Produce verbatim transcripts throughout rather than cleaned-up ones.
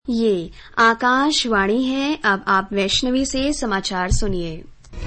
ये आकाशवाणी है। अब आप वैष्णवी से समाचार सुनिए।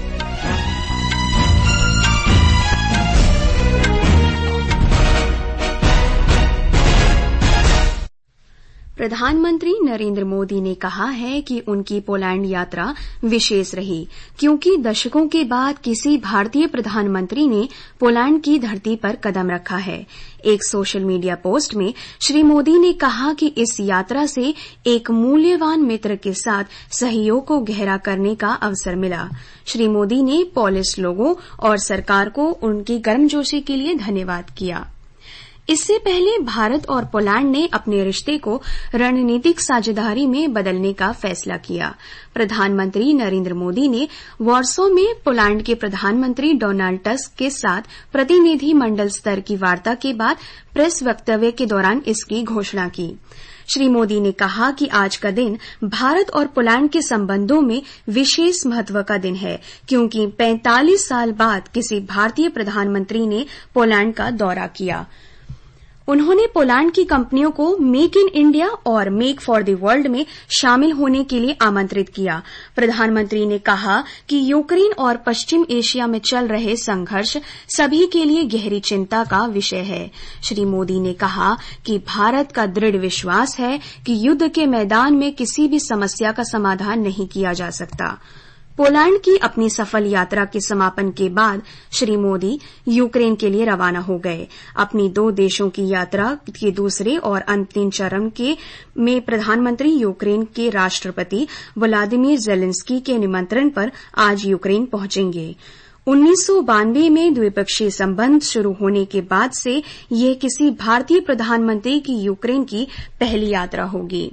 प्रधानमंत्री नरेंद्र मोदी ने कहा है कि उनकी पोलैंड यात्रा विशेष रही, क्योंकि दशकों के बाद किसी भारतीय प्रधानमंत्री ने पोलैंड की धरती पर कदम रखा है। एक सोशल मीडिया पोस्ट में श्री मोदी ने कहा कि इस यात्रा से एक मूल्यवान मित्र के साथ सहयोग को गहरा करने का अवसर मिला। श्री मोदी ने पोलिश लोगों और सरकार को उनकी गर्मजोशी के लिए धन्यवाद किया। इससे पहले भारत और पोलैंड ने अपने रिश्ते को रणनीतिक साझेदारी में बदलने का फैसला किया। प्रधानमंत्री नरेंद्र मोदी ने वार्सो में पोलैंड के प्रधानमंत्री डोनाल्ड टस्क के साथ प्रतिनिधि मंडल स्तर की वार्ता के बाद प्रेस वक्तव्य के दौरान इसकी घोषणा की। श्री मोदी ने कहा कि आज का दिन भारत और पोलैंड के संबंधों में विशेष महत्व का दिन है, क्योंकि पैंतालीस साल बाद किसी भारतीय प्रधानमंत्री ने पोलैंड का दौरा किया। उन्होंने पोलैंड की कंपनियों को मेक इन इंडिया और मेक फॉर द वर्ल्ड में शामिल होने के लिए आमंत्रित किया। प्रधानमंत्री ने कहा कि यूक्रेन और पश्चिम एशिया में चल रहे संघर्ष सभी के लिए गहरी चिंता का विषय है। श्री मोदी ने कहा कि भारत का दृढ़ विश्वास है कि युद्ध के मैदान में किसी भी समस्या का समाधान नहीं किया जा सकता। पोलैंड की अपनी सफल यात्रा के समापन के बाद श्री मोदी यूक्रेन के लिए रवाना हो गए। अपनी दो देशों की यात्रा के दूसरे और अंतिम चरण के में प्रधानमंत्री यूक्रेन के राष्ट्रपति व्लादिमीर ज़ेलेंस्की के निमंत्रण पर आज यूक्रेन पहुंचेंगे। उन्नीस सौ बानवे में द्विपक्षीय संबंध शुरू होने के बाद से यह किसी भारतीय प्रधानमंत्री की यूक्रेन की पहली यात्रा होगी।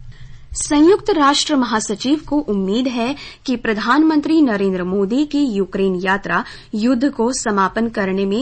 संयुक्त राष्ट्र महासचिव को उम्मीद है कि प्रधानमंत्री नरेंद्र मोदी की यूक्रेन यात्रा युद्ध को समापन करने में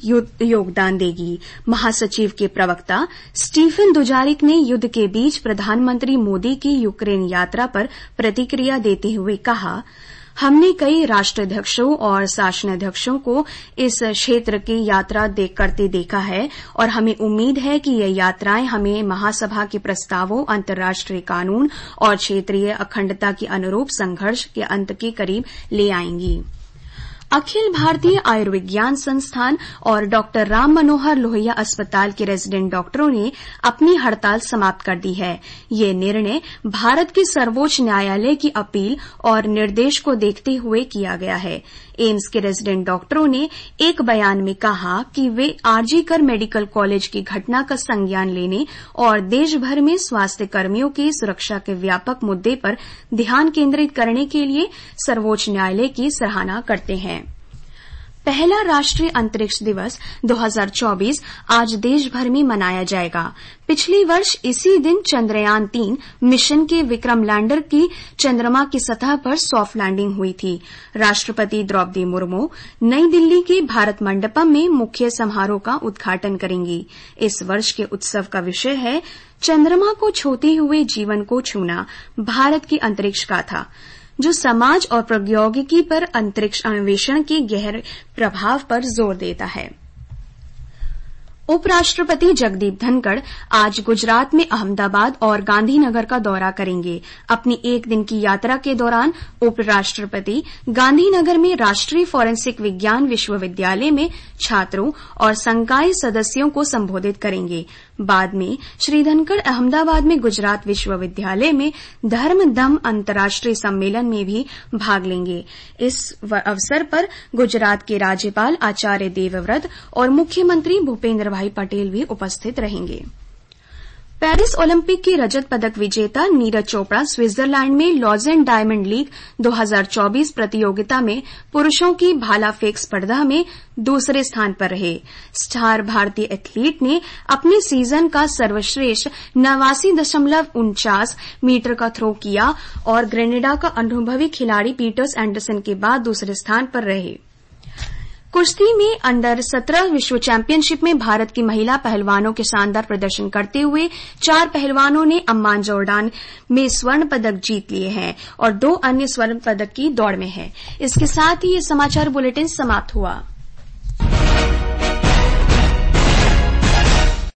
योगदान देगी। महासचिव के प्रवक्ता स्टीफन दुजारिक ने युद्ध के बीच प्रधानमंत्री मोदी की यूक्रेन यात्रा पर प्रतिक्रिया देते हुए कहा, हमने कई राष्ट्राध्यक्षों और शासनाध्यक्षों को इस क्षेत्र की यात्रा देख करते देखा है और हमें उम्मीद है कि ये यात्राएं हमें महासभा के प्रस्तावों, अंतर्राष्ट्रीय कानून और क्षेत्रीय अखंडता के अनुरूप संघर्ष के अंत के करीब ले आएंगी। अखिल भारतीय आयुर्विज्ञान संस्थान और डॉक्टर राम मनोहर लोहिया अस्पताल के रेजिडेंट डॉक्टरों ने अपनी हड़ताल समाप्त कर दी है। ये निर्णय भारत के सर्वोच्च न्यायालय की अपील और निर्देश को देखते हुए किया गया है। एम्स के रेजिडेंट डॉक्टरों ने एक बयान में कहा कि वे आरजी कर मेडिकल कॉलेज की घटना का संज्ञान लेने और देश भर में स्वास्थ्य कर्मियों की सुरक्षा के व्यापक मुद्दे पर ध्यान केंद्रित करने के लिए सर्वोच्च न्यायालय की सराहना करते हैं। पहला राष्ट्रीय अंतरिक्ष दिवस दो हज़ार चौबीस आज देश भर में मनाया जाएगा। पिछले वर्ष इसी दिन चंद्रयान तीन मिशन के विक्रम लैंडर की चंद्रमा की सतह पर सॉफ्ट लैंडिंग हुई थी। राष्ट्रपति द्रौपदी मुर्मू नई दिल्ली के भारत मंडपम में मुख्य समारोह का उद्घाटन करेंगी। इस वर्ष के उत्सव का विषय है चंद्रमा को छूते हुए जीवन को छूना, भारत की अंतरिक्ष गाथा, जो समाज और प्रौद्योगिकी पर अंतरिक्ष अन्वेषण के गहरे प्रभाव पर जोर देता है। उपराष्ट्रपति जगदीप धनखड़ आज गुजरात में अहमदाबाद और गांधीनगर का दौरा करेंगे। अपनी एक दिन की यात्रा के दौरान उपराष्ट्रपति गांधीनगर में राष्ट्रीय फोरेंसिक विज्ञान विश्वविद्यालय में छात्रों और संकाय सदस्यों को संबोधित करेंगे। बाद में श्री धनखड़ अहमदाबाद में गुजरात विश्वविद्यालय में धर्म दम अंतर्राष्ट्रीय सम्मेलन में भी भाग लेंगे। इस अवसर पर गुजरात के राज्यपाल आचार्य देवव्रत और मुख्यमंत्री भूपेंद्र भाई पटेल भी उपस्थित रहेंगे। पेरिस ओलंपिक की रजत पदक विजेता नीरज चोपड़ा स्विट्जरलैंड में लॉज़ेन डायमंड लीग दो हज़ार चौबीस प्रतियोगिता में पुरुषों की भाला फेंक स्पर्धा में दूसरे स्थान पर रहे। स्टार भारतीय एथलीट ने अपने सीजन का सर्वश्रेष्ठ नवासी दशमलव उनचास मीटर का थ्रो किया और ग्रेनेडा का अनुभवी खिलाड़ी पीटर्स एंडरसन के बाद दूसरे स्थान पर रहे। कुश्ती में अंडर सत्रह विश्व चैंपियनशिप में भारत की महिला पहलवानों के शानदार प्रदर्शन करते हुए चार पहलवानों ने अम्मान जॉर्डान में स्वर्ण पदक जीत लिए हैं और दो अन्य स्वर्ण पदक की दौड़ में हैं। इसके साथ ही ये समाचार बुलेटिन समाप्त हुआ।